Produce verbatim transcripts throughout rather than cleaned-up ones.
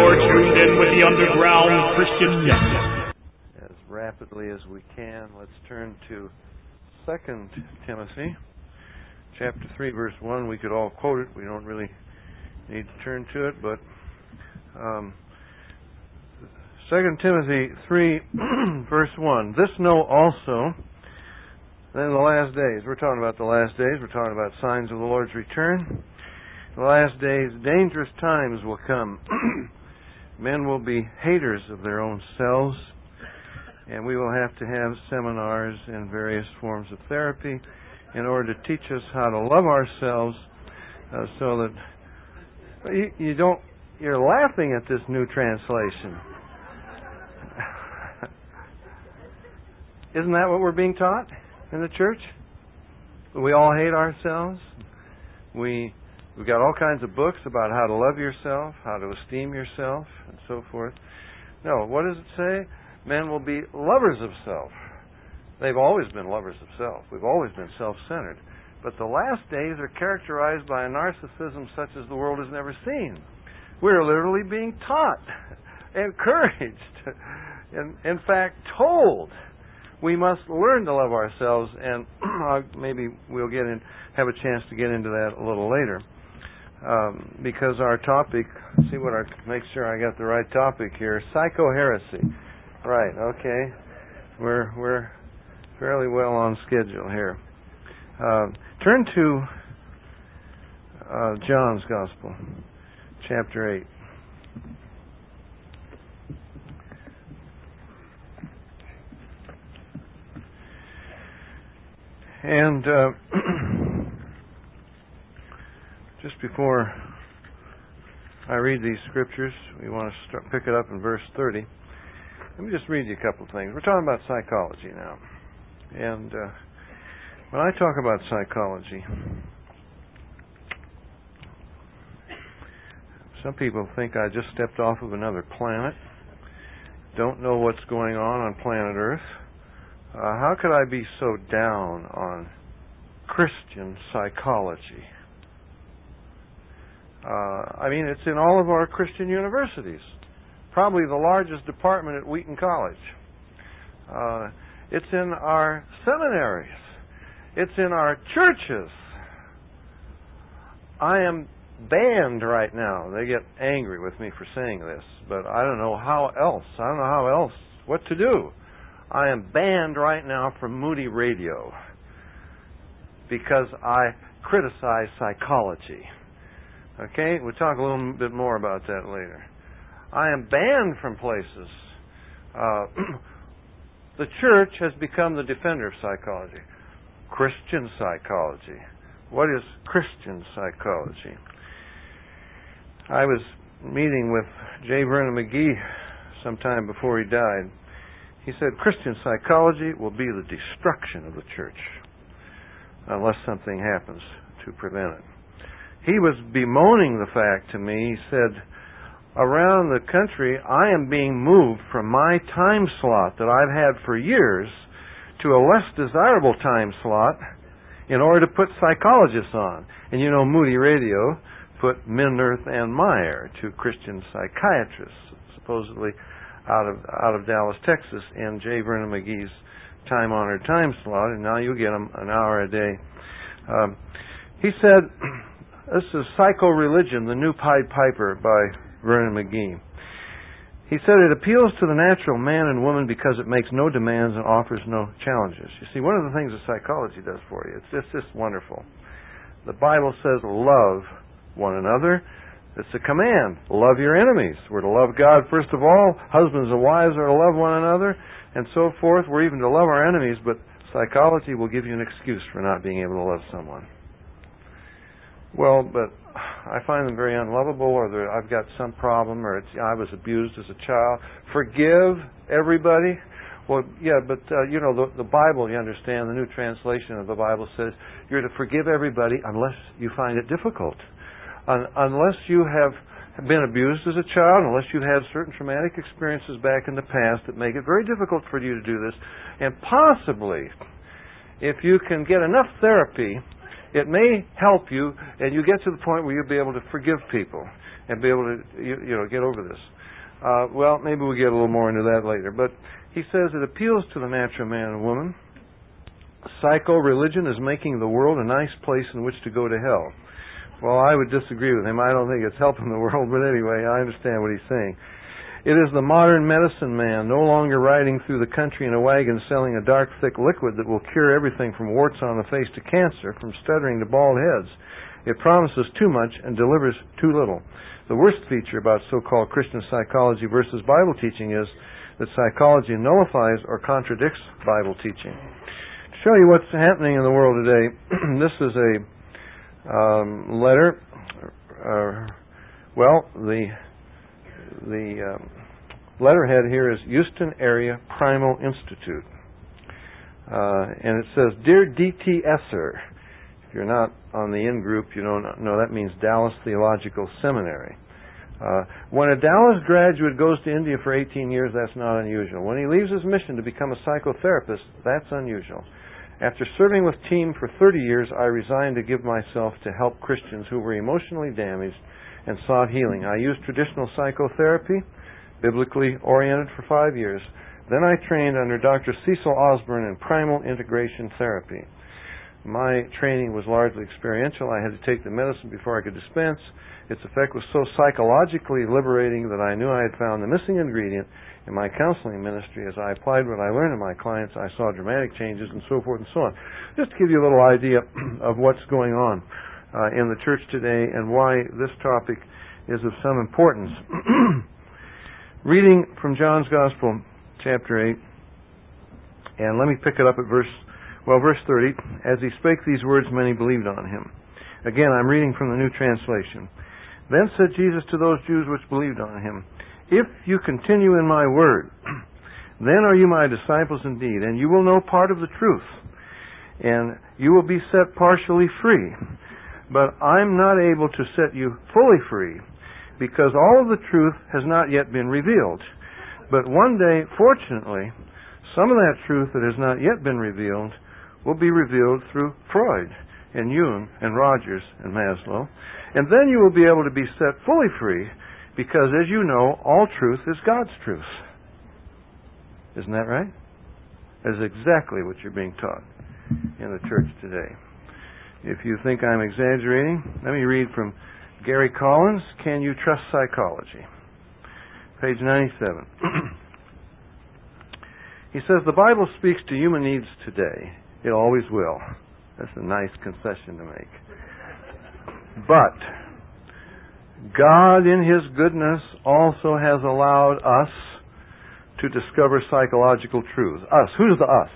You're tuned in with the Underground Christian Network. As rapidly as we can, let's turn to Second Timothy, chapter three, verse one. We could all quote it. We don't really need to turn to it, but um, Second Timothy three, verse one. This know also that in the last days, we're talking about the last days, we're talking about signs of the Lord's return. In the last days, dangerous times will come. Men will be haters of their own selves, and we will have to have seminars and various forms of therapy in order to teach us how to love ourselves, uh, so that you, you don't. You're laughing at this new translation. Isn't that what we're being taught in the church? We all hate ourselves. We we've got all kinds of books about how to love yourself, how to esteem yourself, and so forth. No, what does it say? Men will be lovers of self. They've always been lovers of self. We've always been self-centered. But the last days are characterized by a narcissism such as the world has never seen. We're literally being taught, encouraged, and in fact told we must learn to love ourselves, and maybe we'll get in, have a chance to get into that a little later. Um, because our topic, see what our, make sure I got the right topic here, psycho-heresy. Right, okay. We're we're fairly well on schedule here. Uh, turn to uh, John's Gospel, chapter eight. And uh, just before I read these scriptures, we want to start, pick it up in verse thirty. Let me just read you a couple of things. We're talking about psychology now. And uh, when I talk about psychology, some people think I just stepped off of another planet, don't know what's going on on planet Earth. Uh, how could I be so down on Christian psychology? Uh, I mean, it's in all of our Christian universities. Probably the largest department at Wheaton College. Uh, it's in our seminaries. It's in our churches. I am banned right now. They get angry with me for saying this, but I don't know how else. I don't know how else, what to do. I am banned right now from Moody Radio because I criticize psychology. Okay? We'll talk a little bit more about that later. I am banned from places. Uh, the church has become the defender of psychology. Christian psychology. What is Christian psychology? I was meeting with J. Vernon McGee sometime before he died. He said Christian psychology will be the destruction of the church unless something happens to prevent it. He was bemoaning the fact to me. He said, around the country, I am being moved from my time slot that I've had for years to a less desirable time slot in order to put psychologists on. And you know, Moody Radio put Minirth and Meyer, two Christian psychiatrists, supposedly out of out of Dallas, Texas, in J. Vernon McGee's time-honored time slot, and now you get them an hour a day. Um, he said, this is Psycho-Religion, the New Pied Piper by Vernon McGee. He said it appeals to the natural man and woman because it makes no demands and offers no challenges. You see, one of the things that psychology does for you, it's just, just wonderful. The Bible says love one another. It's a command. Love your enemies. We're to love God first of all. Husbands and wives are to love one another, and so forth. We're even to love our enemies, but psychology will give you an excuse for not being able to love someone. Well, but I find them very unlovable, or I've got some problem, or it's, I was abused as a child. Forgive everybody. Well, yeah, but uh, you know, the, the Bible, you understand, the New Translation of the Bible says you're to forgive everybody unless you find it difficult. Un- unless you have been abused as a child, unless you've had certain traumatic experiences back in the past that make it very difficult for you to do this, and possibly, if you can get enough therapy, it may help you, and you get to the point where you'll be able to forgive people. and be able to, you, you know, get over this. Uh, well, maybe we'll get a little more into that later. But he says it appeals to the natural man and woman. Psycho-religion is making the world a nice place in which to go to hell. Well, I would disagree with him. I don't think it's helping the world, but anyway, I understand what he's saying. It is the modern medicine man, no longer riding through the country in a wagon selling a dark, thick liquid that will cure everything from warts on the face to cancer, from stuttering to bald heads. It promises too much and delivers too little. The worst feature about so-called Christian psychology versus Bible teaching is that psychology nullifies or contradicts Bible teaching. To show you what's happening in the world today, this is a um, letter. Uh, well, the the um, letterhead here is Houston Area Primal Institute, uh, and it says, "Dear D T S-er," if you're not on the in group, you don't know that means Dallas Theological Seminary. Uh, when a Dallas graduate goes to India for eighteen years, that's not unusual. When he leaves his mission to become a psychotherapist, that's unusual. After serving with team for thirty years, I resigned to give myself to help Christians who were emotionally damaged and sought healing. I used traditional psychotherapy, biblically oriented, for five years. Then I trained under Doctor Cecil Osborne in primal integration therapy. My training was largely experiential. I had to take the medicine before I could dispense. Its effect was so psychologically liberating that I knew I had found the missing ingredient in my counseling ministry. As I applied what I learned to my clients, I saw dramatic changes and so forth and so on. Just to give you a little idea of what's going on uh, in the church today and why this topic is of some importance. Reading from John's Gospel, chapter eight, and let me pick it up at verse, well, verse thirty. As he spake these words, many believed on him. Again, I'm reading from the New Translation. Then said Jesus to those Jews which believed on him, If you continue in my word, then are you my disciples indeed, and you will know part of the truth, and you will be set partially free. But I'm not able to set you fully free, because all of the truth has not yet been revealed. But one day, fortunately, some of that truth that has not yet been revealed will be revealed through Freud and Jung and Rogers and Maslow. And then you will be able to be set fully free, because, as you know, all truth is God's truth. Isn't that right? That is exactly what you're being taught in the church today. If you think I'm exaggerating, let me read from Gary Collins, Can You Trust Psychology? Page ninety-seven. He says, the Bible speaks to human needs today. It always will. That's a nice concession to make. But God, in His goodness, also has allowed us to discover psychological truths. Us. Who's the us?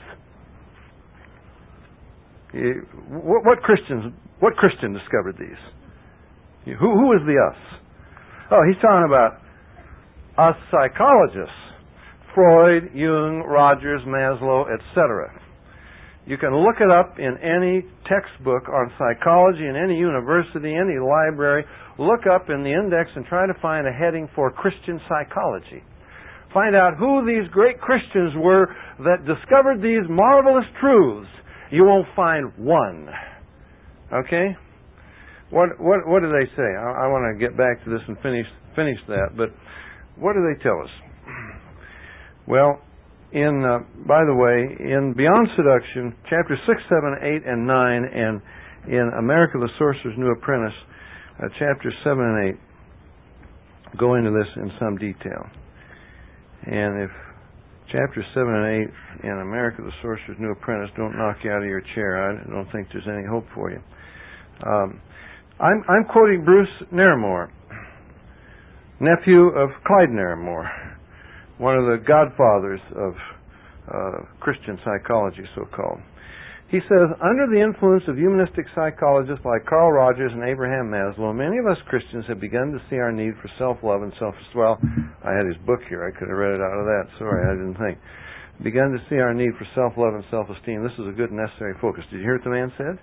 What, what Christians? What Christian discovered these? Who, who is the us? Oh, he's talking about us psychologists. Freud, Jung, Rogers, Maslow, et cetera. You can look it up in any textbook on psychology in any university, any library. Look up in the index and try to find a heading for Christian psychology. Find out who these great Christians were that discovered these marvelous truths. You won't find one. Okay? What what what do they say? I, I want to get back to this and finish finish that. But what do they tell us? Well, in uh, by the way, in Beyond Seduction, chapter six, seven, eight, and nine, and in America the Sorcerer's New Apprentice, uh, chapters seven and eight, go into this in some detail. And if chapter seven and eight in America the Sorcerer's New Apprentice don't knock you out of your chair, I don't think there's any hope for you. Um, I'm, I'm quoting Bruce Naramore, nephew of Clyde Naramore, one of the godfathers of uh, Christian psychology, so-called. He says, under the influence of humanistic psychologists like Carl Rogers and Abraham Maslow, many of us Christians have begun to see our need for self-love and self-esteem. Well, I had his book here. I could have read it out of that. Sorry, I didn't think. Begun to see our need for self-love and self-esteem. This is a good necessary focus. Did you hear what the man said?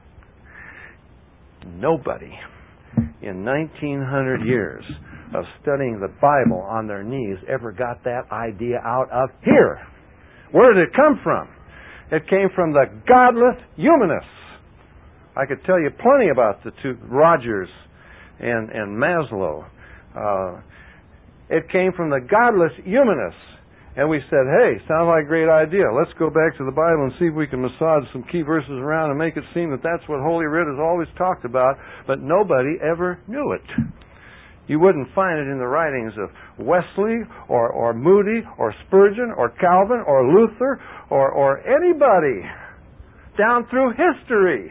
Nobody in nineteen hundred years of studying the Bible on their knees ever got that idea out of here. Where did it come from? It came from the godless humanists. I could tell you plenty about the two, Rogers and, and Maslow. Uh, it came from the godless humanists. And we said, hey, sounds like a great idea. Let's go back to the Bible and see if we can massage some key verses around and make it seem that that's what Holy Writ has always talked about, but nobody ever knew it. You wouldn't find it in the writings of Wesley or, or Moody or Spurgeon or Calvin or Luther or, or anybody down through history.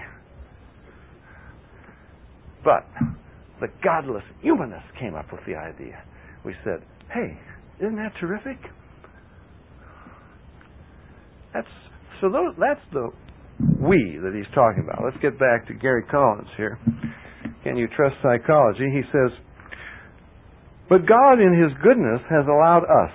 But the godless humanists came up with the idea. We said, hey, isn't that terrific? That's so those, that's the we that he's talking about. Let's get back to Gary Collins here. Can you trust psychology? He says, but God in His goodness has allowed us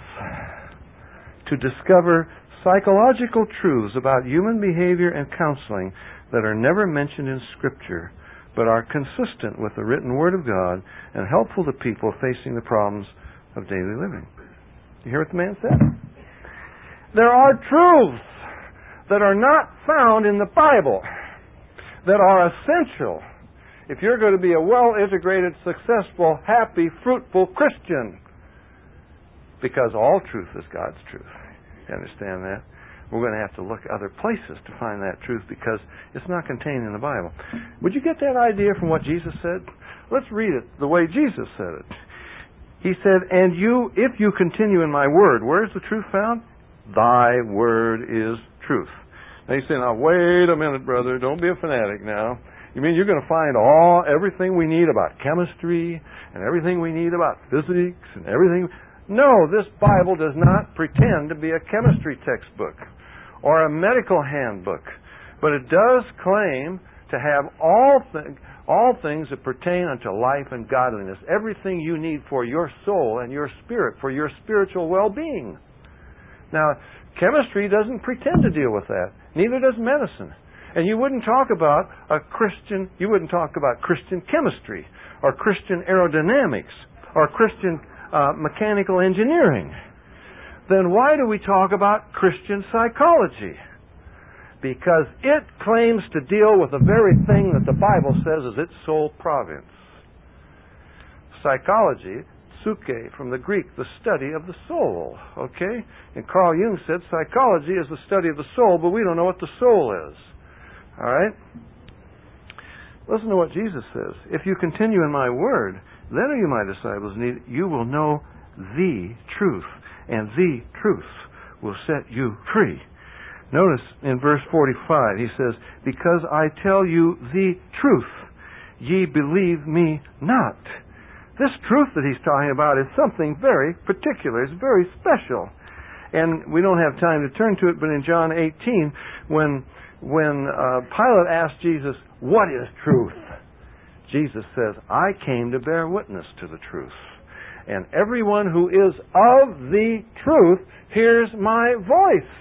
to discover psychological truths about human behavior and counseling that are never mentioned in Scripture, but are consistent with the written Word of God and helpful to people facing the problems of daily living. You hear what the man said? There are truths that are not found in the Bible that are essential if you're going to be a well-integrated, successful, happy, fruitful Christian. Because all truth is God's truth. You understand that? We're going to have to look other places to find that truth because it's not contained in the Bible. Would you get that idea from what Jesus said? Let's read it the way Jesus said it. He said, and you, if you continue in my word, where is the truth found? Thy word is truth. Now you say, now wait a minute, brother, don't be a fanatic now. You mean you're going to find all everything we need about chemistry and everything we need about physics and everything? No, this Bible does not pretend to be a chemistry textbook or a medical handbook, but it does claim to have all things all things that pertain unto life and godliness, everything you need for your soul and your spirit, for your spiritual well-being. Now, chemistry doesn't pretend to deal with that. Neither does medicine. And you wouldn't talk about a Christian, you wouldn't talk about Christian chemistry or Christian aerodynamics or Christian uh, mechanical engineering. Then why do we talk about Christian psychology? Because it claims to deal with the very thing that the Bible says is its sole province. Psychology, psyche, from the Greek, the study of the soul. Okay? And Carl Jung said psychology is the study of the soul, but we don't know what the soul is. All right? Listen to what Jesus says. If you continue in my word, then are you my disciples, and you will know the truth, and the truth will set you free. Notice in verse forty-five, he says, because I tell you the truth, ye believe me not. This truth that he's talking about is something very particular. It's very special. And we don't have time to turn to it, but in John eighteen, when, when uh, Pilate asked Jesus, what is truth? Jesus says, I came to bear witness to the truth. And everyone who is of the truth hears my voice.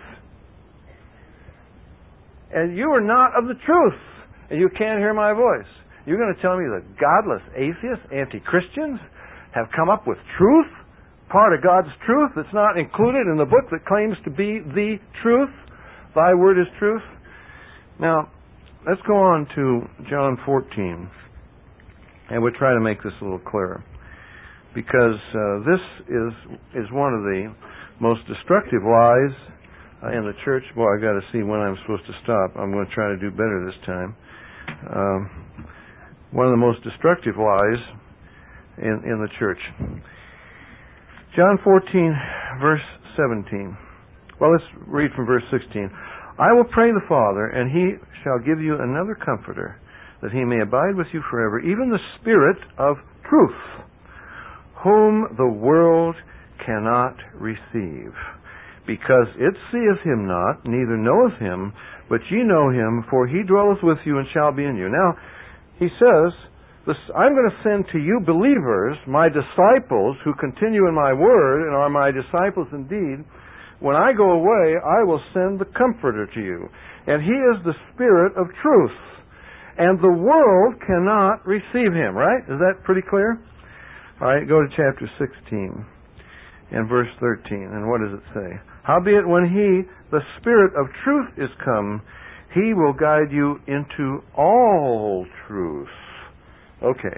And you are not of the truth, and you can't hear my voice. You're going to tell me that godless atheists, anti-Christians, have come up with truth, part of God's truth that's not included in the book that claims to be the truth? Thy word is truth. Now, let's go on to John fourteen, and we'll try to make this a little clearer. Because uh, this is, is one of the most destructive lies Uh, in the church. Boy, I got to see when I'm supposed to stop. I'm going to try to do better this time. Um, one of the most destructive lies in, in the church. John fourteen, verse seventeen. Well, let's read from verse sixteen. I will pray the Father, and He shall give you another Comforter, that He may abide with you forever, even the Spirit of truth, whom the world cannot receive. Because it seeth him not, neither knoweth him, but ye know him, for he dwelleth with you and shall be in you. Now, he says, this, I'm going to send to you believers, my disciples, who continue in my word and are my disciples indeed. When I go away, I will send the Comforter to you. And he is the Spirit of truth. And the world cannot receive him, right? Is that pretty clear? All right, go to chapter sixteen and verse thirteen. And what does it say? Howbeit when he, the Spirit of truth, is come, he will guide you into all truth. Okay.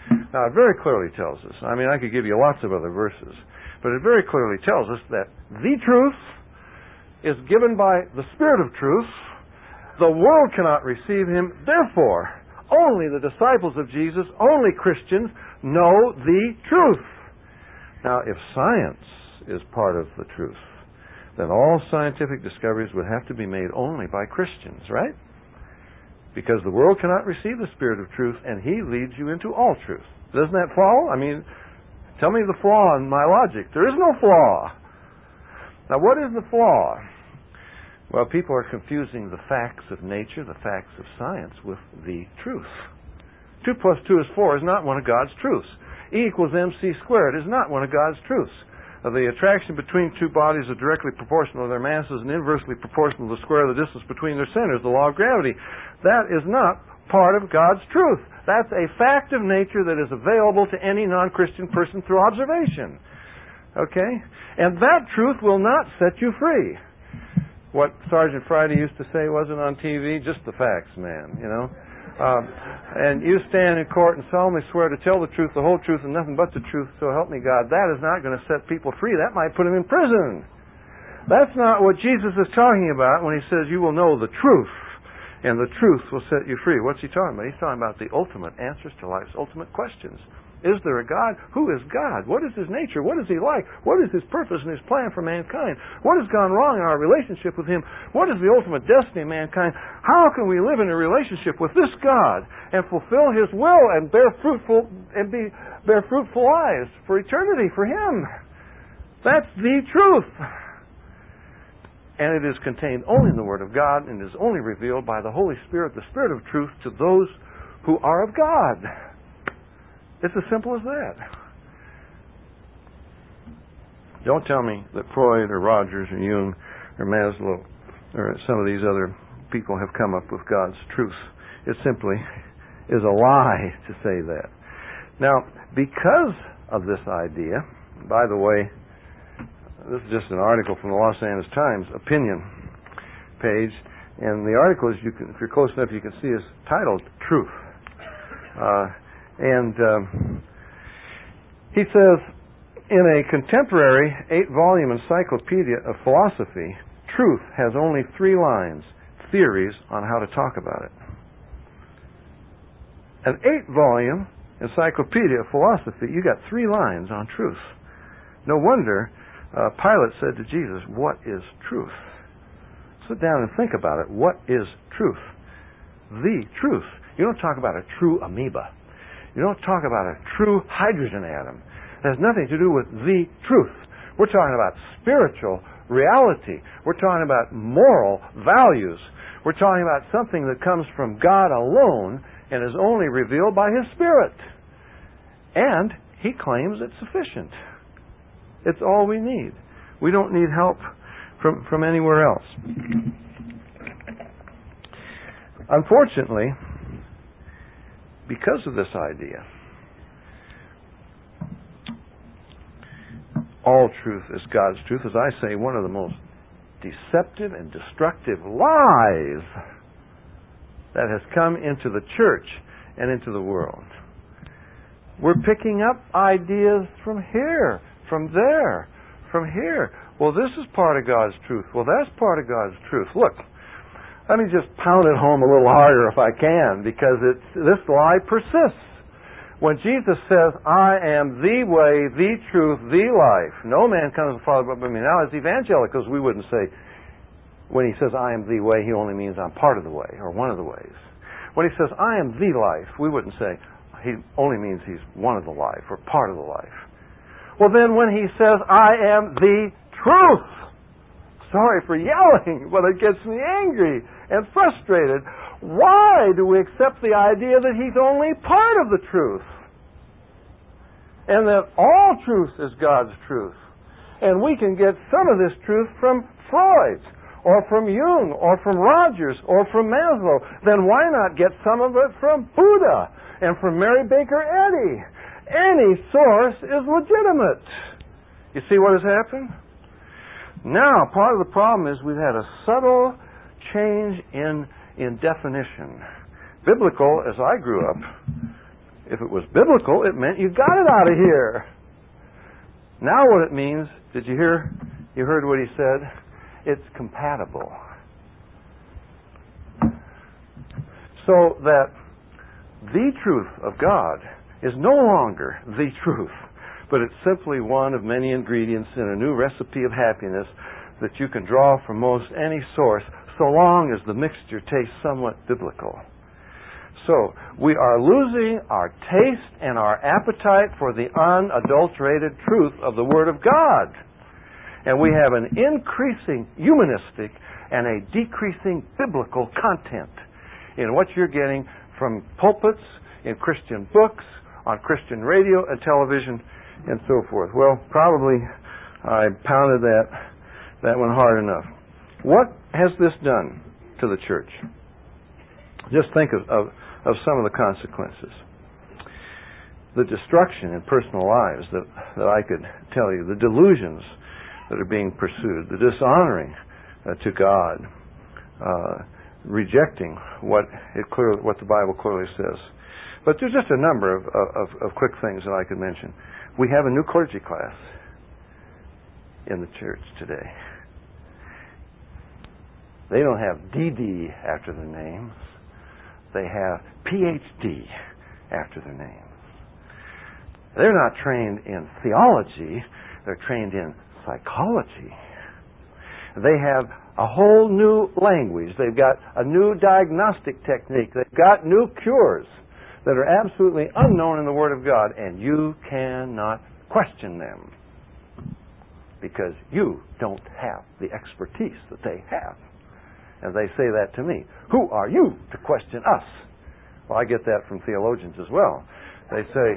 Now, it very clearly tells us, I mean, I could give you lots of other verses, but it very clearly tells us that the truth is given by the Spirit of truth. The world cannot receive him. Therefore, only the disciples of Jesus, only Christians, know the truth. Now, if science is part of the truth, then all scientific discoveries would have to be made only by Christians, right? Because the world cannot receive the Spirit of truth, and he leads you into all truth. Doesn't that follow? I mean, tell me the flaw in my logic. There is no flaw. Now, what is the flaw? Well, people are confusing the facts of nature, the facts of science, with the truth. Two plus two is four is not one of God's truths. E equals mc squared is not one of God's truths. Uh, the attraction between two bodies is directly proportional to their masses and inversely proportional to the square of the distance between their centers, the law of gravity. That is not part of God's truth. That's a fact of nature that is available to any non-Christian person through observation. Okay? And that truth will not set you free. What Sergeant Friday used to say wasn't on T V, just the facts, man, you know. Um, and you stand in court and solemnly swear to tell the truth, the whole truth, and nothing but the truth, so help me God. That is not going to set people free. That might put them in prison. That's not what Jesus is talking about when he says you will know the truth, and the truth will set you free. What's he talking about? He's talking about the ultimate answers to life's ultimate questions. Is there a God? Who is God? What is his nature? What is he like? What is his purpose and his plan for mankind? What has gone wrong in our relationship with him? What is the ultimate destiny of mankind? How can we live in a relationship with this God and fulfill his will and bear fruitful and be bear fruitful lives for eternity for him? That's the truth. And it is contained only in the Word of God and is only revealed by the Holy Spirit, the Spirit of truth, to those who are of God. It's as simple as that. Don't tell me that Freud or Rogers or Jung or Maslow or some of these other people have come up with God's truth. It simply is a lie to say that. Now, because of this idea, by the way, this is just an article from the Los Angeles Times opinion page, and the article, is you can, if you're close enough, you can see is titled "Truth." Uh, And um, he says, in a contemporary eight-volume encyclopedia of philosophy, truth has only three lines, theories on how to talk about it. An eight-volume encyclopedia of philosophy, you got three lines on truth. No wonder uh, Pilate said to Jesus, "What is truth?" Sit down and think about it. What is truth? The truth. You don't talk about a true amoeba. You don't talk about a true hydrogen atom. It has nothing to do with the truth. We're talking about spiritual reality. We're talking about moral values. We're talking about something that comes from God alone and is only revealed by His Spirit. And He claims it's sufficient. It's all we need. We don't need help from, from anywhere else. Unfortunately, because of this idea, all truth is God's truth, as I say, one of the most deceptive and destructive lies that has come into the church and into the world. We're picking up ideas from here, from there, from here. Well, this is part of God's truth. Well, that's part of God's truth. Look, let me just pound it home a little harder if I can, because it's, this lie persists. When Jesus says, "I am the way, the truth, the life, no man comes to the Father but by me." Now, as evangelicals, we wouldn't say, when he says, "I am the way," he only means I'm part of the way, or one of the ways. When he says, "I am the life," we wouldn't say he only means he's one of the life, or part of the life. Well, then when he says, "I am the truth," sorry for yelling, but it gets me angry and frustrated. Why do we accept the idea that he's only part of the truth? And that all truth is God's truth. And we can get some of this truth from Freud, or from Jung, or from Rogers, or from Maslow. Then why not get some of it from Buddha and from Mary Baker Eddy? Any source is legitimate. You see what has happened? Now, part of the problem is we've had a subtle change in, in definition. Biblical, as I grew up, If it was biblical, it meant you got it out of here. Now what it means, did you hear? You heard what he said? It's compatible. So that the truth of God is no longer the truth, but it's simply one of many ingredients in a new recipe of happiness that you can draw from most any source, so long as the mixture tastes somewhat biblical. So, we are losing our taste and our appetite for the unadulterated truth of the Word of God. And we have an increasing humanistic and a decreasing biblical content in what you're getting from pulpits, in Christian books, on Christian radio and television, and so forth. Well, probably I pounded that, that one hard enough. What has this done to the church? Just think of, of, of some of the consequences. The destruction in personal lives that, that I could tell you, the delusions that are being pursued, the dishonoring uh, to God, uh, rejecting what it clearly, what the Bible clearly says. But there's just a number of, of, of quick things that I could mention. We have a new clergy class in the church today. They don't have D D after their names. They have P H D after their names. They're not trained in theology. They're trained in psychology. They have a whole new language. They've got a new diagnostic technique. They've got new cures that are absolutely unknown in the Word of God, and you cannot question them because you don't have the expertise that they have. And they say that to me. Who are you to question us? Well, I get that from theologians as well. They say,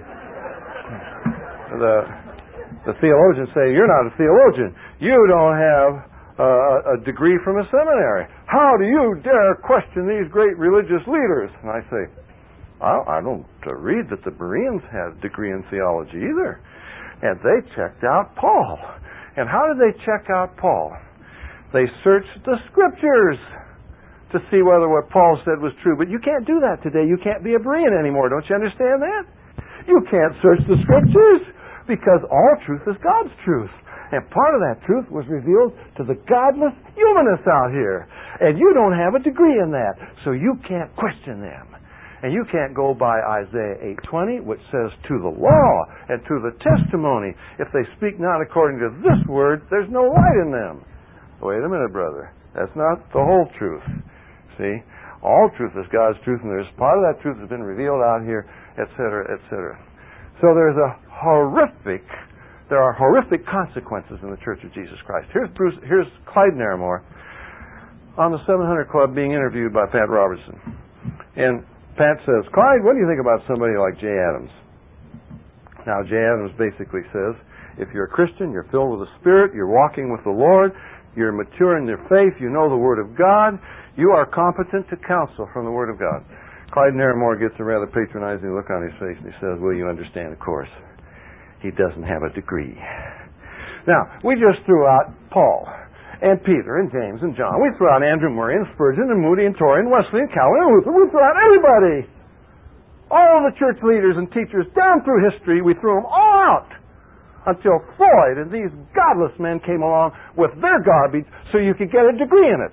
the, the theologians say, you're not a theologian. You don't have uh, a degree from a seminary. How do you dare question these great religious leaders? And I say, I, I don't uh, read that the Bereans had a degree in theology either. And they checked out Paul. And how did they check out Paul? They searched the Scriptures to see whether what Paul said was true. But you can't do that today. You can't be a Berean anymore. Don't you understand that? You can't search the Scriptures because all truth is God's truth. And part of that truth was revealed to the godless humanists out here. And you don't have a degree in that. So you can't question them. And you can't go by Isaiah eight twenty, which says, to the law and to the testimony, if they speak not according to this word, there's no light in them. Wait a minute, brother. That's not the whole truth. See? All truth is God's truth, and there's part of that truth that's been revealed out here, et cetera, et cetera. So there's a horrific, there are horrific consequences in the Church of Jesus Christ. Here's Bruce, here's Clyde Naramore on the seven hundred Club being interviewed by Pat Robertson. And Pat says, Clyde, what do you think about somebody like Jay Adams? Now, Jay Adams basically says, if you're a Christian, you're filled with the Spirit, you're walking with the Lord, you're mature in your faith, you know the Word of God, you are competent to counsel from the Word of God. Clyde Naramore gets a rather patronizing look on his face, and he says, well, you understand, of course, he doesn't have a degree. Now, we just threw out Paul, and Peter, and James, and John. We threw out Andrew Murray, and Spurgeon, and Moody, and Torrey, and Wesley, and Calvin, and Luther. We threw out everybody. All the church leaders and teachers down through history, we threw them all out. Until Floyd and these godless men came along with their garbage so you could get a degree in it.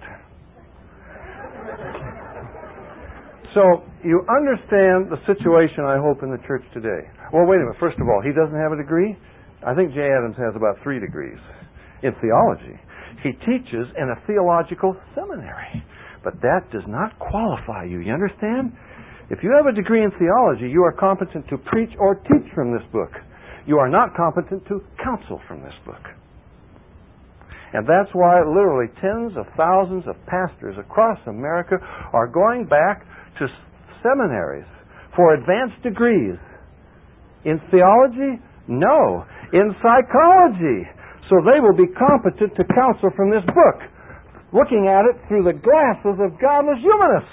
So you understand the situation, I hope, in the church today. Well, wait a minute. First of all, he doesn't have a degree? I think Jay Adams has about three degrees in theology. He teaches in a theological seminary. But that does not qualify you. You understand? If you have a degree in theology, you are competent to preach or teach from this book. You are not competent to counsel from this book. And that's why literally tens of thousands of pastors across America are going back to seminaries for advanced degrees. In theology? No. In psychology. So they will be competent to counsel from this book, looking at it through the glasses of godless humanists.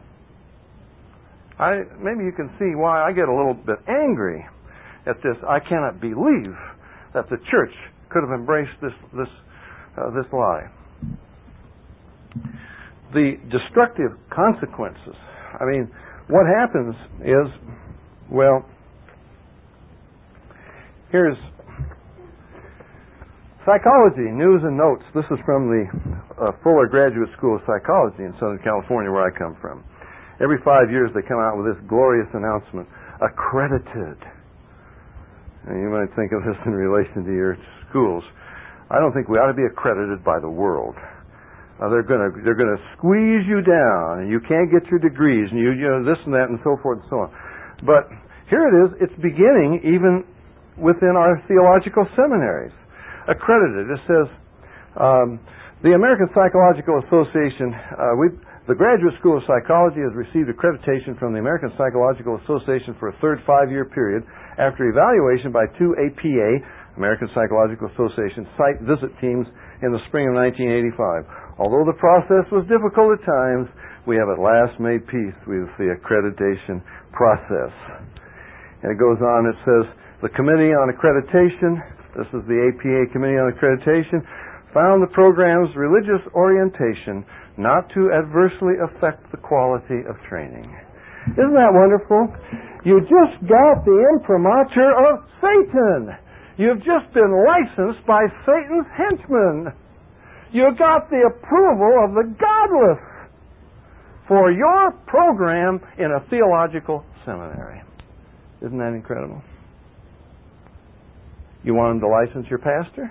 I, maybe you can see why I get a little bit angry at this. I cannot believe that the church could have embraced this this uh, this lie. The destructive consequences. I mean, what happens is Well, here's psychology, news and notes. This is from the uh, Fuller Graduate School of Psychology in Southern California, where I come from. Every five years they come out with this glorious announcement, accredited. And you might think of this in relation to your schools. I don't think we ought to be accredited by the world. Uh, they're going to they're going to squeeze you down, and you can't get your degrees, and you you know this and that, and so forth and so on. But here it is. It's beginning even within our theological seminaries. Accredited. It says um, the American Psychological Association. Uh, we the Graduate School of Psychology has received accreditation from the American Psychological Association for a third five-year period after evaluation by two A P A, American Psychological Association, site visit teams in the spring of nineteen eighty-five. Although the process was difficult at times, we have at last made peace with the accreditation process. And it goes on, it says, the Committee on Accreditation, this is the A P A Committee on Accreditation, found the program's religious orientation not to adversely affect the quality of training. Isn't that wonderful? You just got the imprimatur of Satan. You've just been licensed by Satan's henchmen. You got the approval of the godless for your program in a theological seminary. Isn't that incredible? You want them to license your pastor?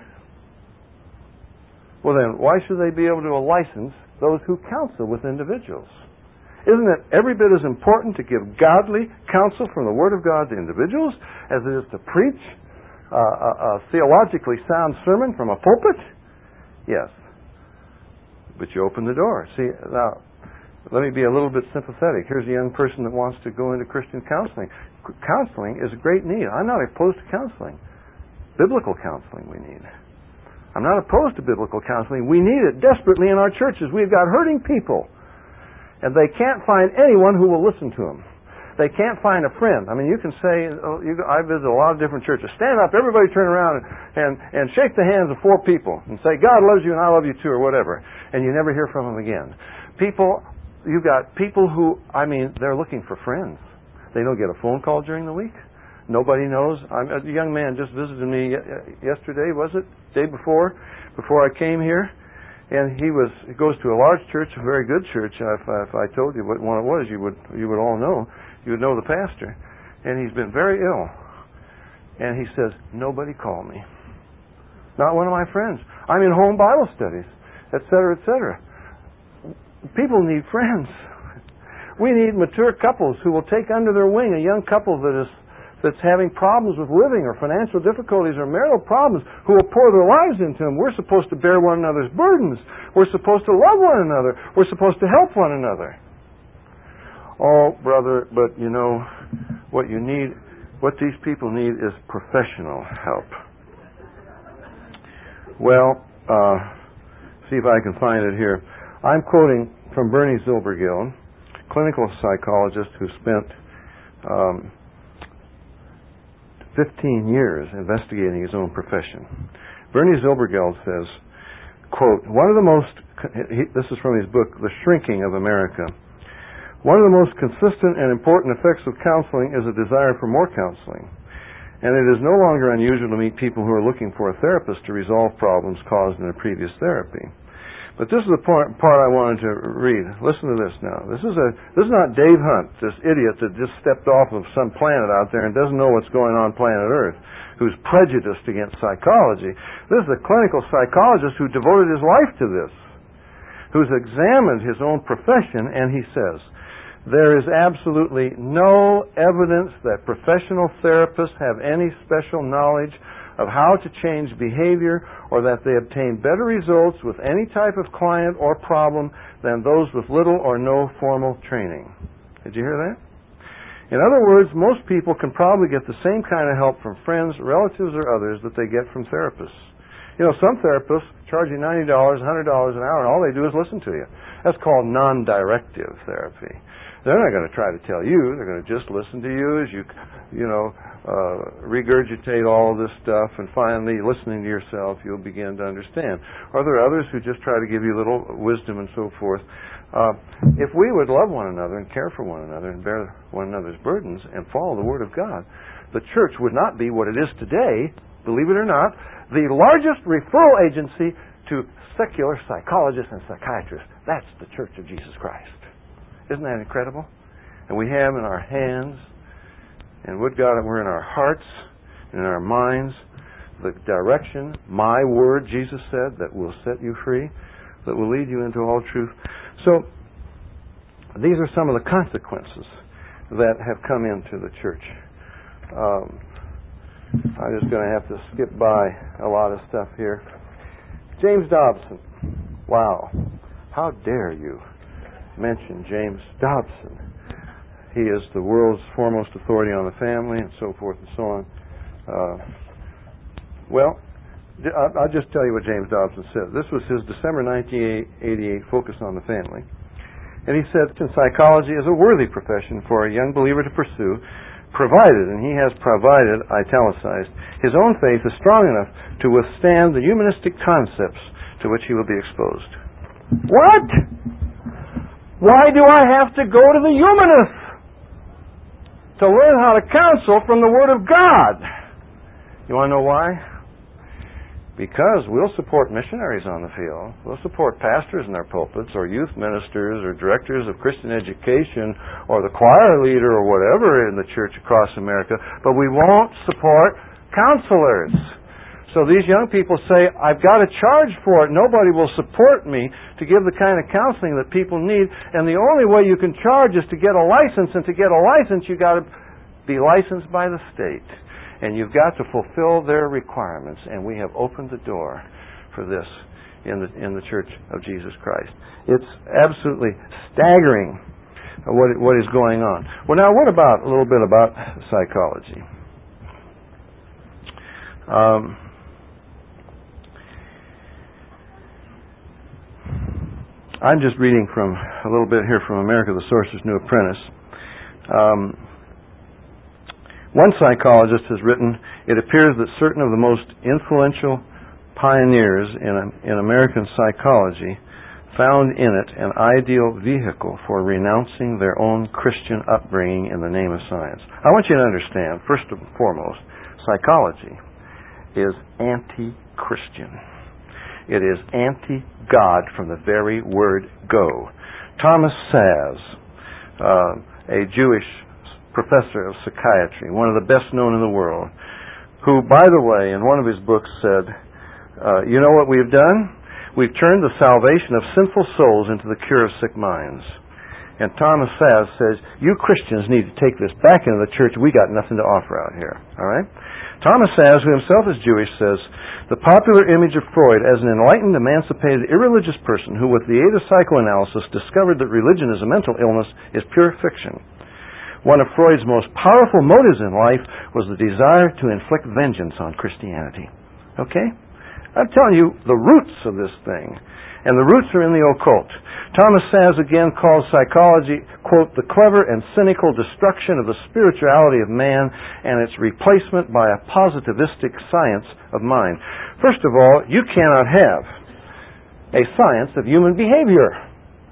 Well then, why should they be able to license those who counsel with individuals? Isn't it every bit as important to give godly counsel from the Word of God to individuals as it is to preach uh, a, a theologically sound sermon from a pulpit? Yes. But you open the door. See, now, let me be a little bit sympathetic. Here's a young person that wants to go into Christian counseling. C- counseling is a great need. I'm not opposed to counseling. Biblical counseling we need. I'm not opposed to biblical counseling. We need it desperately in our churches. We've got hurting people. And they can't find anyone who will listen to them. They can't find a friend. I mean, you can say, oh, you, I visit a lot of different churches. Stand up, everybody turn around and, and, and shake the hands of four people and say, God loves you and I love you too, or whatever. And you never hear from them again. People, you've got people who, I mean, they're looking for friends. They don't get a phone call during the week. Nobody knows. I'm, a young man just visited me yesterday, was it? Day before, before I came here. And he was he goes to a large church, a very good church. If, if I told you what one it was, you would you would all know. You would know the pastor. And he's been very ill. And he says, nobody called me. Not one of my friends. I'm in home Bible studies, et cetera, et cetera. People need friends. We need mature couples who will take under their wing a young couple that is that's having problems with living or financial difficulties or marital problems, who will pour their lives into them. We're supposed to bear one another's burdens. We're supposed to love one another. We're supposed to help one another. Oh, brother, but you know, what you need, what these people need is professional help. Well, uh, see if I can find it here. I'm quoting from Bernie Zilbergill, clinical psychologist who spent um, fifteen years investigating his own profession. Bernie Zilbergill says, quote, one of the most, he, this is from his book, The Shrinking of America, one of the most consistent and important effects of counseling is a desire for more counseling. And it is no longer unusual to meet people who are looking for a therapist to resolve problems caused in a previous therapy. But this is the part, part I wanted to read. Listen to this now. This is a this is not Dave Hunt, this idiot that just stepped off of some planet out there and doesn't know what's going on planet Earth, who's prejudiced against psychology. This is a clinical psychologist who devoted his life to this, who's examined his own profession, and he says, there is absolutely no evidence that professional therapists have any special knowledge of how to change behavior or that they obtain better results with any type of client or problem than those with little or no formal training. Did you hear that? In other words, most people can probably get the same kind of help from friends, relatives, or others that they get from therapists. You know, some therapists charge you ninety dollars, one hundred dollars an hour, and all they do is listen to you. That's called non-directive therapy. They're not going to try to tell you. They're going to just listen to you as you, you know, uh, regurgitate all of this stuff, and finally, listening to yourself, you'll begin to understand. Or there are others who just try to give you little wisdom and so forth. Uh, if we would love one another and care for one another and bear one another's burdens and follow the Word of God, the church would not be what it is today, believe it or not, the largest referral agency to secular psychologists and psychiatrists. That's the Church of Jesus Christ. Isn't that incredible? And we have in our hands, and would God it were in our hearts and in our minds, the direction, my word, Jesus said, that will set you free, that will lead you into all truth. So, these are some of the consequences that have come into the church. Um, I'm just going to have to skip by a lot of stuff here. James Dobson. Wow. How dare you mention James Dobson? He is the world's foremost authority on the family and so forth and so on. Uh, well, I'll just tell you what James Dobson said. This was his December nineteen eighty-eight Focus on the Family. And he said, psychology is a worthy profession for a young believer to pursue, provided, and he has provided, italicized, his own faith is strong enough to withstand the humanistic concepts to which he will be exposed. What? Why do I have to go to the humanists to learn how to counsel from the Word of God? You want to know why? Because we'll support missionaries on the field. We'll support pastors in their pulpits, or youth ministers, or directors of Christian education, or the choir leader, or whatever in the church across America, but we won't support counselors. So these young people say, I've got to charge for it. Nobody will support me to give the kind of counseling that people need, and the only way you can charge is to get a license, and to get a license you've got to be licensed by the state. And you've got to fulfill their requirements, and we have opened the door for this in the in the Church of Jesus Christ. It's absolutely staggering what what is going on. Well, now, what about a little bit about psychology? Um, I'm just reading from a little bit here from America, the Sorcerer's New Apprentice. Um, One psychologist has written, it appears that certain of the most influential pioneers in, in American psychology found in it an ideal vehicle for renouncing their own Christian upbringing in the name of science. I want you to understand, first and foremost, psychology is anti-Christian. It is anti-God from the very word go. Thomas Szasz, uh, a Jewish professor of psychiatry, one of the best known in the world, who, by the way, in one of his books said, uh, you know what we've done? We've turned the salvation of sinful souls into the cure of sick minds. And Thomas Szasz says, you Christians need to take this back into the church. We got nothing to offer out here. All right? Thomas Szasz, who himself is Jewish, says, the popular image of Freud as an enlightened, emancipated, irreligious person who, with the aid of psychoanalysis, discovered that religion is a mental illness is pure fiction. One of Freud's most powerful motives in life was the desire to inflict vengeance on Christianity. Okay? I'm telling you the roots of this thing. And the roots are in the occult. Thomas Szasz again calls psychology, quote, the clever and cynical destruction of the spirituality of man and its replacement by a positivistic science of mind. First of all, you cannot have a science of human behavior.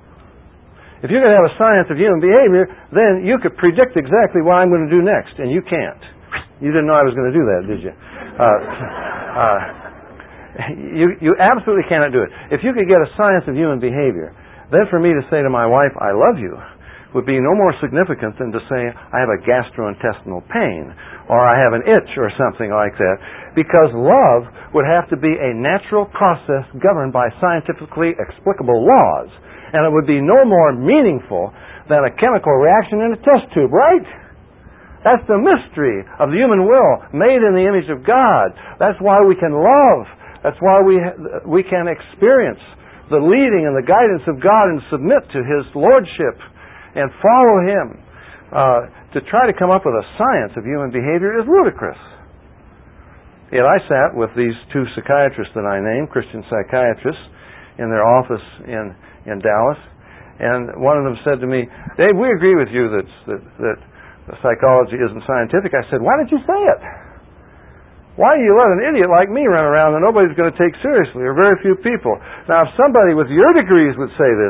If you're going to have a science of human behavior, then you could predict exactly what I'm going to do next, and you can't. You didn't know I was going to do that, did you? Uh, uh, you, you absolutely cannot do it. If you could get a science of human behavior, then for me to say to my wife, I love you, would be no more significant than to say, I have a gastrointestinal pain, or I have an itch, or something like that. Because love would have to be a natural process governed by scientifically explicable laws. And it would be no more meaningful than a chemical reaction in a test tube, right? That's the mystery of the human will, made in the image of God. That's why we can love. That's why we we can experience the leading and the guidance of God and submit to His lordship and follow Him. Uh, to try to come up with a science of human behavior is ludicrous. Yet I sat with these two psychiatrists that I named, Christian psychiatrists, in their office in in Dallas, and one of them said to me, Dave, we agree with you that, that, that psychology isn't scientific. I said, why did you say it? Why do you let an idiot like me run around that nobody's going to take seriously, or very few people? Now, if somebody with your degrees would say this,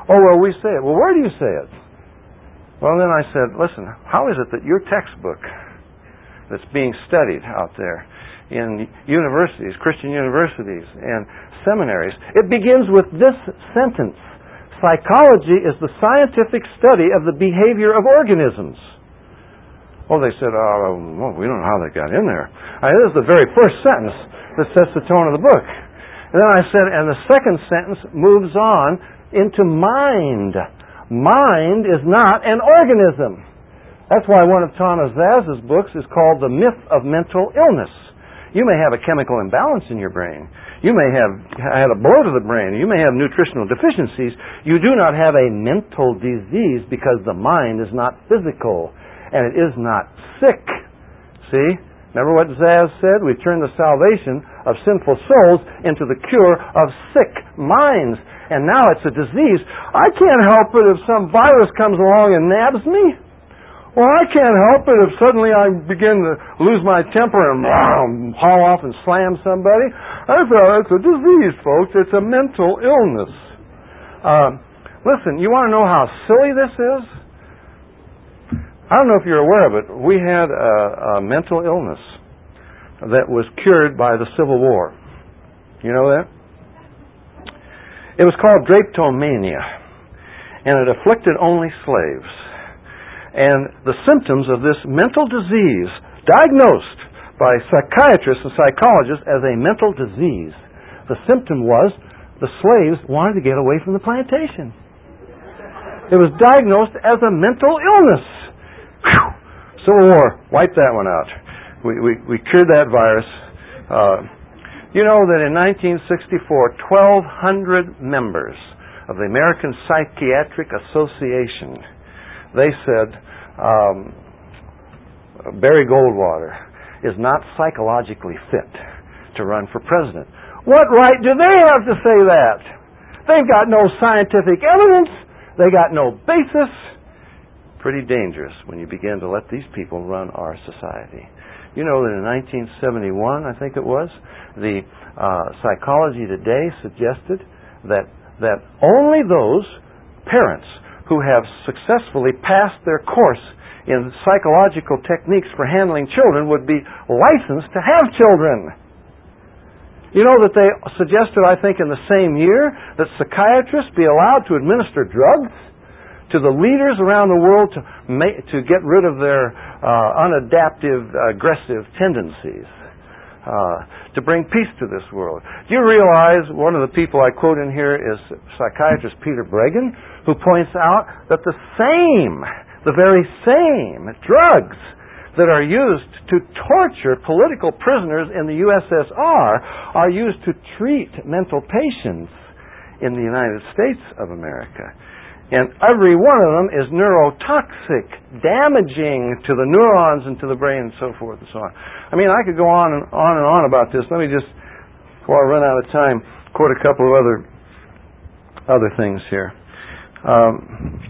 Oh, well, we say it. Well, where do you say it? Well, then I said, listen, how is it that your textbook that's being studied out there in universities, Christian universities, and seminaries, it begins with this sentence: psychology is the scientific study of the behavior of organisms. Oh, they said, oh, well, we don't know how they got in there. I, this is the very first sentence that sets the tone of the book. And then I said, and the second sentence moves on into mind. Mind is not an organism. That's why one of Thomas Szasz' books is called The Myth of Mental Illness. You may have a chemical imbalance in your brain. You may have had a blow to the brain. You may have nutritional deficiencies. You do not have a mental disease because the mind is not physical and it is not sick. See? Remember what Szasz said? We turn the salvation of sinful souls into the cure of sick minds. And now it's a disease. I can't help it if some virus comes along and nabs me. Well, I can't help it if suddenly I begin to lose my temper and um, haul off and slam somebody. I thought it's a disease, folks. It's a mental illness. Uh, listen, you want to know how silly this is? I don't know if you're aware of it. We had a, a mental illness that was cured by the Civil War. You know that? It was called drapetomania, and it afflicted only slaves. And the symptoms of this mental disease, diagnosed by psychiatrists and psychologists as a mental disease, the symptom was the slaves wanted to get away from the plantation. It was diagnosed as a mental illness. Whew. Civil War, wipe that one out. We, we, we cured that virus. Uh, you know that in nineteen sixty-four, twelve hundred members of the American Psychiatric Association, they said um, Barry Goldwater is not psychologically fit to run for president. What right do they have to say that? They've got no scientific evidence. They got no basis. Pretty dangerous when you begin to let these people run our society. You know that in nineteen seventy-one, I think it was, the uh, Psychology Today suggested that that only those parents who have successfully passed their course in psychological techniques for handling children would be licensed to have children. You know that they suggested, I think, in the same year that psychiatrists be allowed to administer drugs to the leaders around the world to make, to get rid of their uh, unadaptive, aggressive tendencies, uh, to bring peace to this world. Do you realize one of the people I quote in here is psychiatrist Peter Breggin, who points out that the same, the very same drugs that are used to torture political prisoners in the U S S R are used to treat mental patients in the United States of America. And every one of them is neurotoxic, damaging to the neurons and to the brain and so forth and so on. I mean, I could go on and on and on about this. Let me just, before I run out of time, quote a couple of other other things here. Um,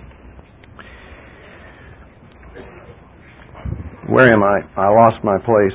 where am I? I lost my place.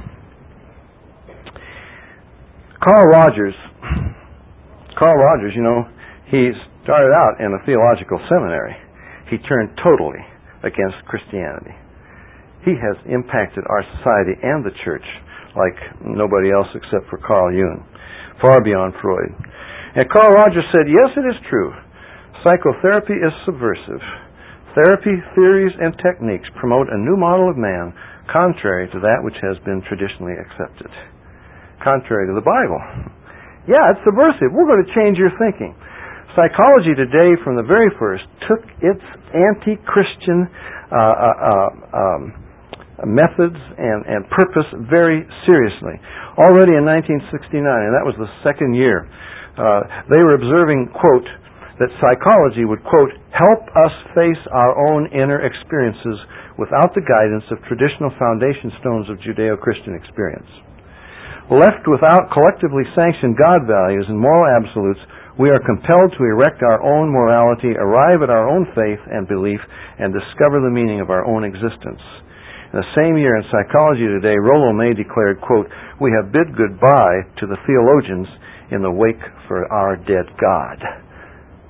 Carl Rogers. Carl Rogers, you know, he's started out in a theological seminary. He turned totally against Christianity. He has impacted our society and the church like nobody else except for Carl Jung, far beyond Freud. And Carl Rogers said, yes, it is true. Psychotherapy is subversive. Therapy, theories, and techniques promote a new model of man contrary to that which has been traditionally accepted. Contrary to the Bible. Yeah, it's subversive. We're going to change your thinking. Psychology Today, from the very first, took its anti-Christian uh, uh, um, methods and, and purpose very seriously. Already in nineteen sixty-nine, and that was the second year, uh, they were observing, quote, that psychology would, quote, help us face our own inner experiences without the guidance of traditional foundation stones of Judeo-Christian experience. Left without collectively sanctioned God values and moral absolutes, we are compelled to erect our own morality, arrive at our own faith and belief, and discover the meaning of our own existence. In the same year in Psychology Today, Rollo May declared, quote, we have bid goodbye to the theologians in the wake for our dead God.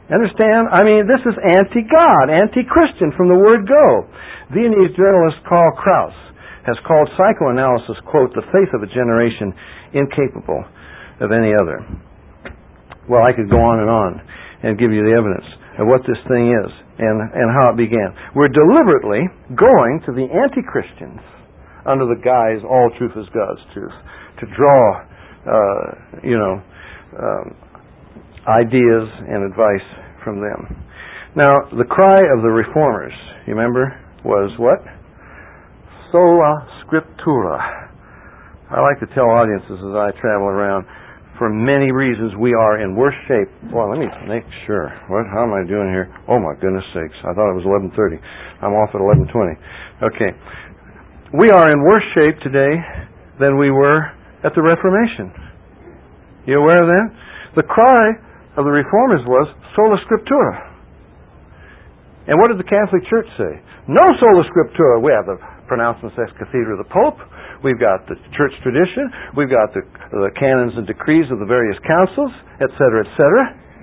Understand? I mean, this is anti-God, anti-Christian from the word go. Viennese journalist Karl Kraus has called psychoanalysis, quote, the faith of a generation incapable of any other. Well, I could go on and on and give you the evidence of what this thing is and, and how it began. We're deliberately going to the anti-Christians under the guise all truth is God's truth to draw, uh, you know, um, ideas and advice from them. Now, the cry of the reformers, you remember, was what? Sola Scriptura. I like to tell audiences as I travel around, for many reasons we are in worse shape. Well, let me make sure. What? How am I doing here? Oh, my goodness sakes. I thought it was eleven thirty. I'm off at eleven twenty. Okay. We are in worse shape today than we were at the Reformation. You aware of that? The cry of the Reformers was Sola Scriptura. And what did the Catholic Church say? No Sola Scriptura. We have the pronouncements ex cathedra of the Pope. We've got the church tradition. We've got the, the canons and decrees of the various councils, et cetera, et cetera.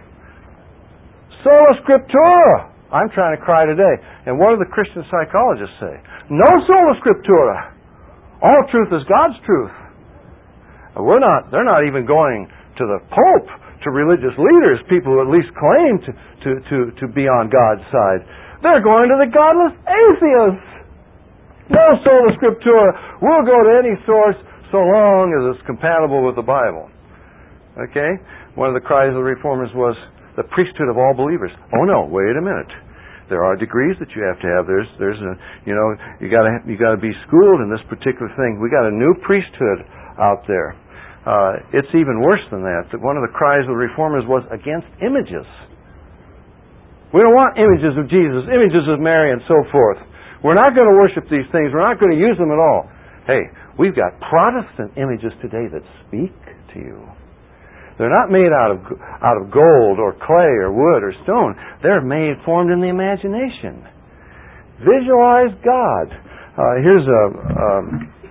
Sola Scriptura. I'm trying to cry today. And what do the Christian psychologists say? No Sola Scriptura. All truth is God's truth. We're not. They're not even going to the Pope, to religious leaders, people who at least claim to, to, to, to be on God's side. They're going to the godless atheists. No Sola Scriptura. We'll go to any source so long as it's compatible with the Bible. Okay? One of the cries of the Reformers was the priesthood of all believers. Oh no, wait a minute. There are degrees that you have to have. There's, there's a, you know, you got to, you got to be schooled in this particular thing. We got a new priesthood out there. Uh, it's even worse than that. That one of the cries of the Reformers was against images. We don't want images of Jesus, images of Mary, and so forth. We're not going to worship these things. We're not going to use them at all. Hey, we've got Protestant images today that speak to you. They're not made out of out of gold or clay or wood or stone. They're made, formed in the imagination. Visualize God. Uh, here's a... Um,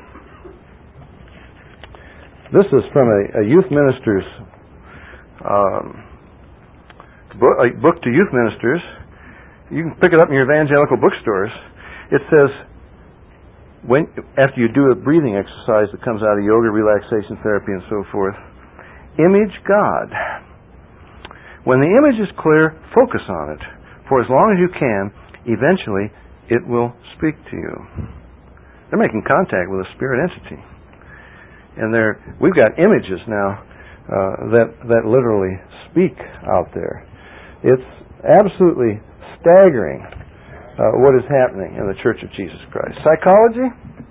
this is from a, a youth minister's um, book, a book to youth ministers. You can pick it up in your evangelical bookstores. It says, when after you do a breathing exercise that comes out of yoga, relaxation therapy, and so forth, image God. When the image is clear, focus on it. For as long as you can, eventually it will speak to you. They're making contact with a spirit entity. And they're, we've got images now uh, that, that literally speak out there. It's absolutely staggering uh, what is happening in the Church of Jesus Christ. Psychology?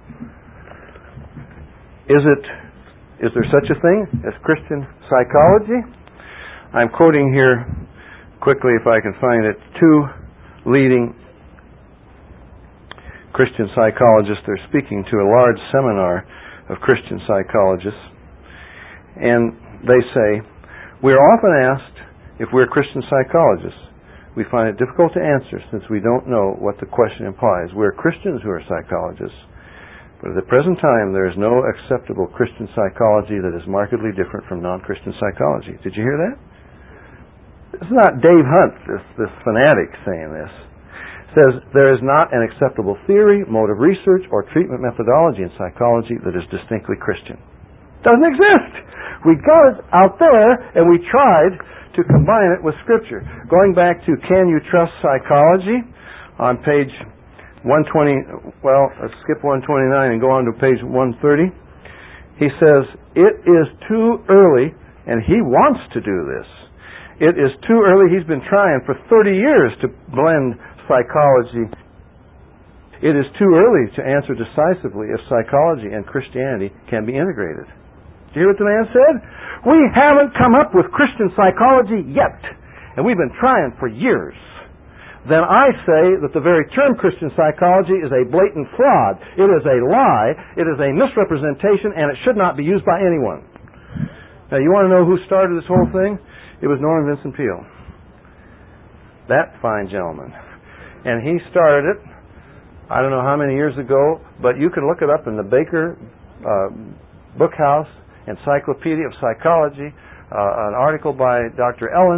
Is it, is there such a thing as Christian psychology? I'm quoting here quickly, if I can find it, two leading Christian psychologists. They're speaking to a large seminar of Christian psychologists, and they say, we are often asked if we're Christian psychologists. We find it difficult to answer since we don't know what the question implies. We're Christians who are psychologists, but at the present time there is no acceptable Christian psychology that is markedly different from non-Christian psychology. Did you hear that? It's not Dave Hunt, this, this fanatic, saying this. Says there is not an acceptable theory, mode of research, or treatment methodology in psychology that is distinctly Christian. Doesn't exist. We got it out there, and we tried to combine it with Scripture. Going back to Can You Trust Psychology on page one twenty, well, let's skip one twenty-nine and go on to page one thirty. He says, it is too early, and he wants to do this. It is too early. He's been trying for thirty years to blend psychology. It is too early to answer decisively if psychology and Christianity can be integrated. Did you hear what the man said? We haven't come up with Christian psychology yet, and we've been trying for years. Then I say that the very term Christian psychology is a blatant fraud. It is a lie. It is a misrepresentation, and it should not be used by anyone. Now, you want to know who started this whole thing? It was Norman Vincent Peale. That fine gentleman. And he started it, I don't know how many years ago, but you can look it up in the Baker uh, Bookhouse Encyclopedia of Psychology, uh, an article by Doctor Ellens,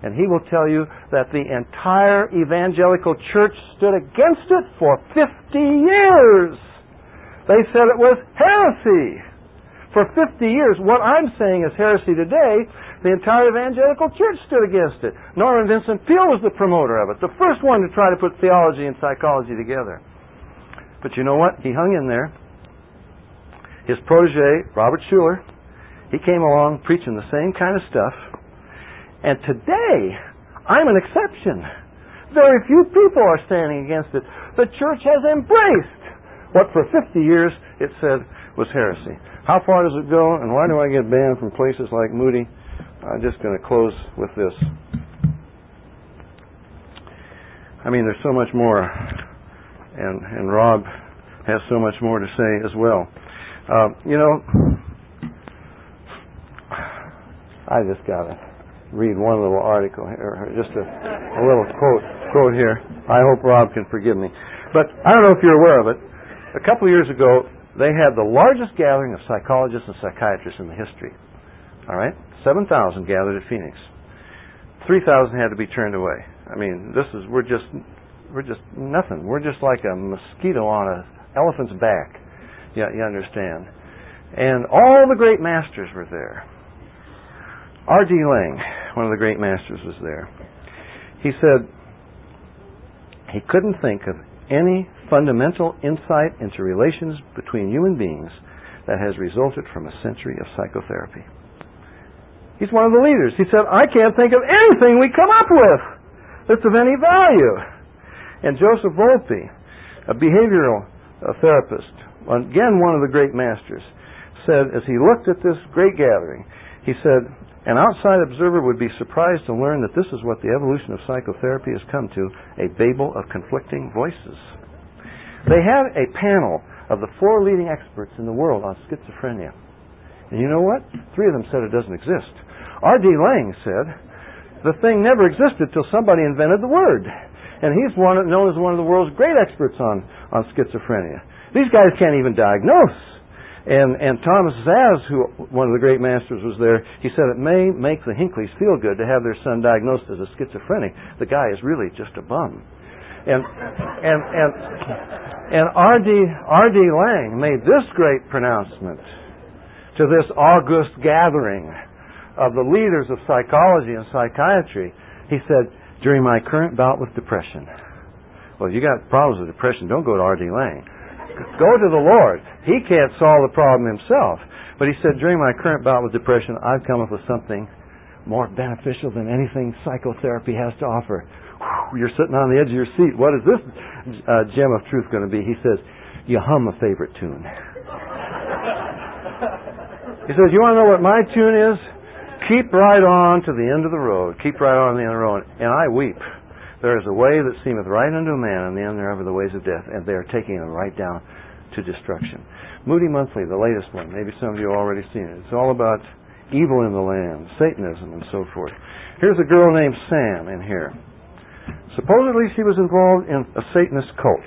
And he will tell you that the entire evangelical church stood against it for fifty years. They said it was heresy. For fifty years, what I'm saying is heresy today, the entire evangelical church stood against it. Norman Vincent Peale was the promoter of it, the first one to try to put theology and psychology together. But you know what? He hung in there. His protege, Robert Schuller, he came along preaching the same kind of stuff. And today, I'm an exception. Very few people are standing against it. The church has embraced what for fifty years it said was heresy. How far does it go, and why do I get banned from places like Moody? I'm just going to close with this. I mean, there's so much more, and and Rob has so much more to say as well. Uh, you know, I just got to read one little article here, just a, a little quote quote here. I hope Rob can forgive me. But I don't know if you're aware of it. A couple of years ago, they had the largest gathering of psychologists and psychiatrists in the history. All right? seven thousand gathered at Phoenix. three thousand had to be turned away. I mean, this is, we're just, we're just nothing. We're just like a mosquito on an elephant's back. Yeah, you understand. And all the great masters were there. R D Laing, one of the great masters, was there. He said he couldn't think of any fundamental insight into relations between human beings that has resulted from a century of psychotherapy. He's one of the leaders. He said, I can't think of anything we come up with that's of any value. And Joseph Volpe, a behavioral uh, therapist, again one of the great masters, said as he looked at this great gathering, he said, an outside observer would be surprised to learn that this is what the evolution of psychotherapy has come to, a babel of conflicting voices. They had a panel of the four leading experts in the world on schizophrenia. And you know what? Three of them said it doesn't exist. R D Laing said the thing never existed till somebody invented the word. And he's one, known as one of the world's great experts on, on schizophrenia. These guys can't even diagnose. And, and Thomas Zaz, who one of the great masters was there, he said it may make the Hinckleys feel good to have their son diagnosed as a schizophrenic. The guy is really just a bum. And and and and R D R D Laing made this great pronouncement to this august gathering of the leaders of psychology and psychiatry. He said, during my current bout with depression. Well, if you got problems with depression, don't go to R D Laing. Go to the Lord. He can't solve the problem himself. But he said, during my current bout with depression, I've come up with something more beneficial than anything psychotherapy has to offer. You're sitting on the edge of your seat. What is this uh, gem of truth going to be? He says, you hum a favorite tune. He says, you want to know what my tune is? Keep right on to the end of the road. Keep right on to the end of the road. And I weep. There is a way that seemeth right unto a man, and the end thereof are the ways of death. And they are taking him right down to destruction. Moody Monthly, the latest one. Maybe some of you have already seen it. It's all about evil in the land, Satanism, and so forth. Here's a girl named Sam in here. Supposedly she was involved in a Satanist cult.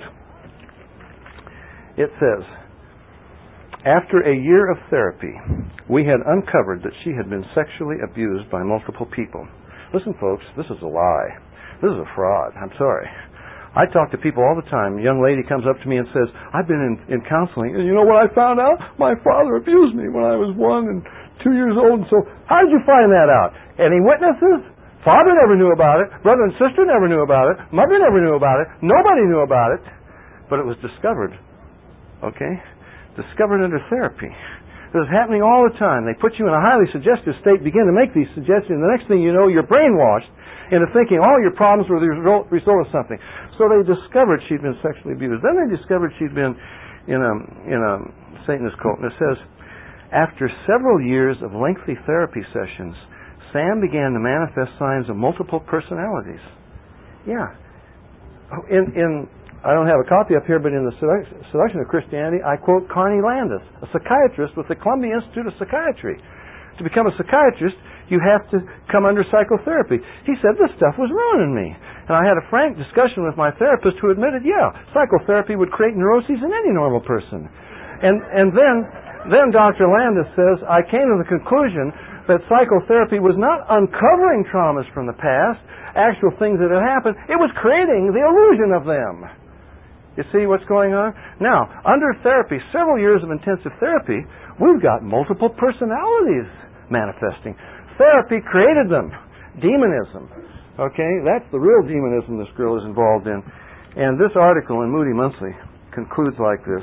It says, after a year of therapy, we had uncovered that she had been sexually abused by multiple people. Listen, folks, this is a lie. This is a fraud. I'm sorry. I talk to people all the time. A young lady comes up to me and says, I've been in, in counseling, and you know what I found out? My father abused me when I was one and two years old, and so how did you find that out? Any witnesses? Father never knew about it. Brother and sister never knew about it. Mother never knew about it. Nobody knew about it. But it was discovered. Okay? Discovered under therapy. This is happening all the time. They put you in a highly suggestive state, begin to make these suggestions, and the next thing you know, you're brainwashed into thinking all your problems were the result, result of something. So they discovered she'd been sexually abused. Then they discovered she'd been in a, in a Satanist cult. And it says, after several years of lengthy therapy sessions, Sam began to manifest signs of multiple personalities. Yeah. In, in I don't have a copy up here, but in the Seduction of Christianity, I quote Carney Landis, a psychiatrist with the Columbia Institute of Psychiatry. To become a psychiatrist, you have to come under psychotherapy. He said, this stuff was ruining me. And I had a frank discussion with my therapist who admitted, yeah, psychotherapy would create neuroses in any normal person. And and then, then Doctor Landis says, I came to the conclusion that psychotherapy was not uncovering traumas from the past, actual things that had happened. It was creating the illusion of them. You see what's going on? Now, under therapy, several years of intensive therapy, we've got multiple personalities manifesting. Therapy created them. Demonism. Okay? That's the real demonism this girl is involved in. And this article in Moody Monthly concludes like this.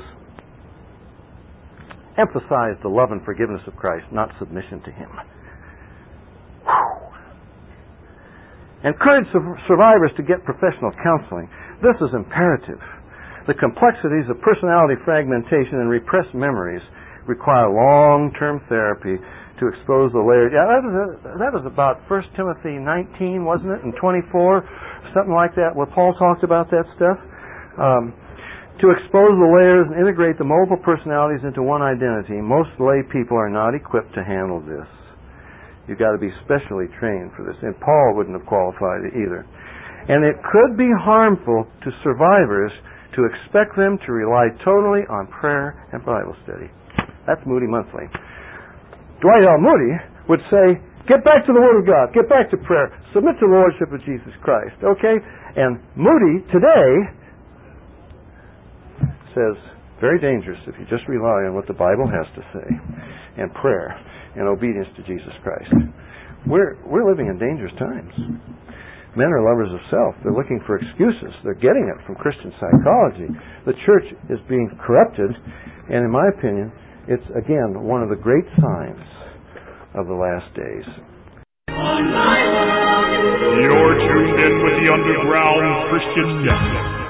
Emphasize the love and forgiveness of Christ, not submission to Him. Whew. Encourage survivors to get professional counseling. This is imperative. The complexities of personality fragmentation and repressed memories require long-term therapy to expose the layers. Yeah, that was, a, that was about First Timothy nineteen, wasn't it? And twenty-four, something like that, where Paul talked about that stuff. Um, to expose the layers and integrate the multiple personalities into one identity. Most lay people are not equipped to handle this. You've got to be specially trained for this. And Paul wouldn't have qualified either. And it could be harmful to survivors to expect them to rely totally on prayer and Bible study. That's Moody Monthly. Dwight L. Moody would say, get back to the Word of God, get back to prayer, submit to the Lordship of Jesus Christ. Okay? And Moody today says, very dangerous if you just rely on what the Bible has to say, and prayer, and obedience to Jesus Christ. We're, we're living in dangerous times. Men are lovers of self. They're looking for excuses. They're getting it from Christian psychology. The church is being corrupted, and in my opinion, it's, again, one of the great signs of the last days. You're tuned in with the Underground Christian Network.